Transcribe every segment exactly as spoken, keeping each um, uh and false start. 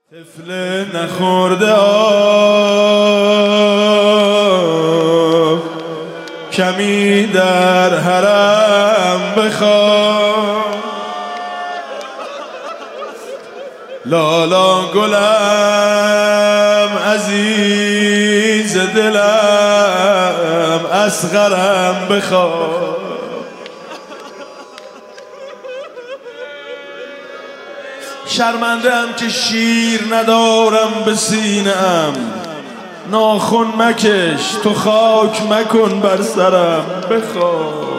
طفل نخورده آب کمی در حرم بخواب، لالا گلم عزیز دلم اصغرم بخواب. شرمنده‌ام که شیر ندارم به سینه‌ام، ناخن مکش تو خاک مکن بر سرم بخواب.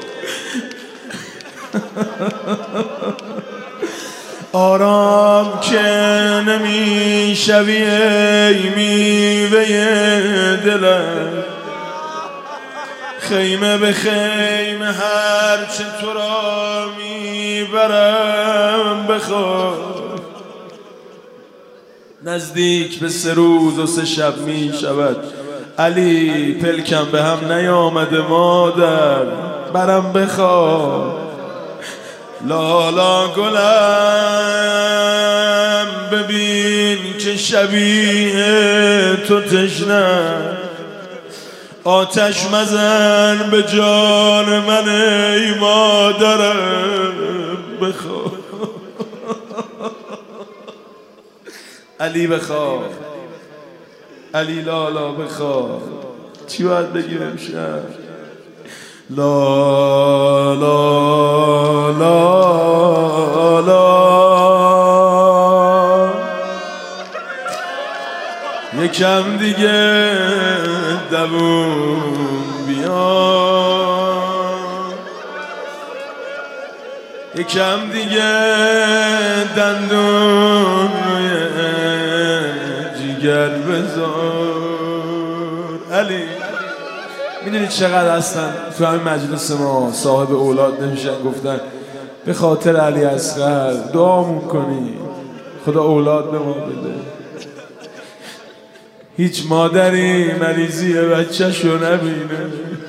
آرام که نمی شوی ای میوه دلم، خیمه به خیمه هرچه تو را میبرم بخواب. نزدیک به سه روز و سه شب می شود علی، پلکم به هم نیامده مادر برم بخواب. لالا گلم ببین که شبیه تو تشنم، آتش مزن به جان من ای مادرم بخواب. علی بخواب، علی لالا بخواب. چی باید بگیم امشب؟ لا لا لا لا یکم دیگه دووم بیان، یکم دیگه دندون روی جیگر بذار. علی میدونید چقدر هستن تو همین مجلس ما صاحب اولاد نمیشن، گفتن به خاطر علی اصغر دعامون کنی خدا اولاد به ما بده. هیچ مادری مریضی بچه‌شو نبینه،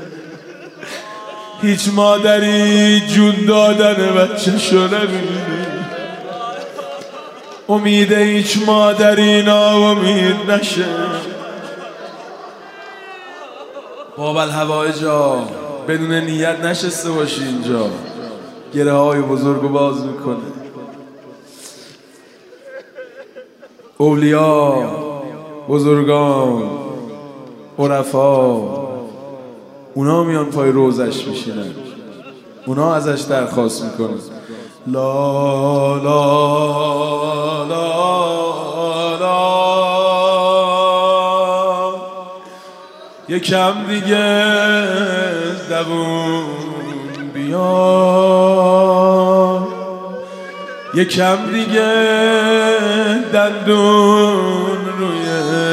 هیچ مادری جون دادن بچه‌شو نبینه. امید هیچ مادری ناامید نشه. باب الحوائجا بدون نیت نشسته باشی اینجا، گره های بزرگو باز میکنه. اولیا، بزرگان، عرفا، اونا میان پای روزش میشینن، اونا ازش درخواست میکنن لا لا لا لا یکم دیگه دووم بیان، یکم دیگه دندون روی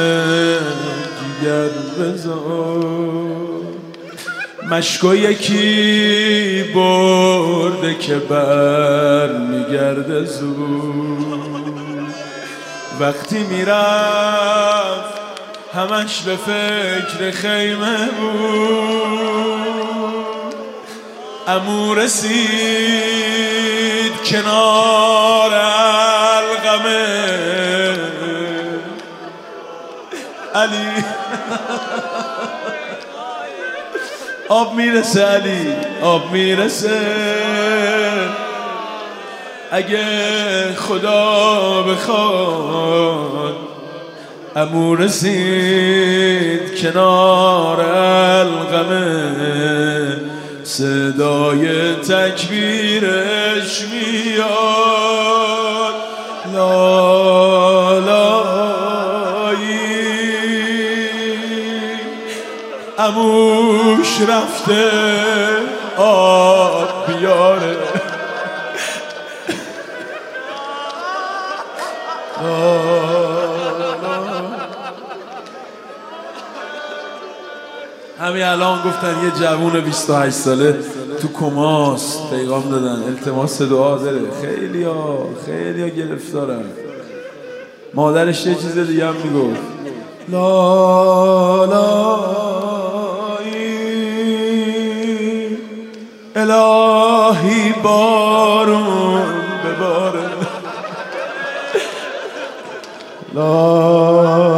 جیگر بذار. مشکو یکی برده که بر میگرده زود، وقتی میرفت همش به فکر خیمه بود. عمو رسید کنار القمه، علی آب میرسه، علی آب میرسه. اگه خدا بخواد عمو رسید کنار القمه، صدای تکبیرش میاد لا لایی. عموش رفته آب بیاره، همین الان گفتن یه جوون بیست و هشت ساله تو کماست، پیغام دادن التماس دعا داره. خیلی ها خیلی ها گرفتارن. مادرش یه چیز دیگه هم میگفت لا لایی الهی بارون بباره. لا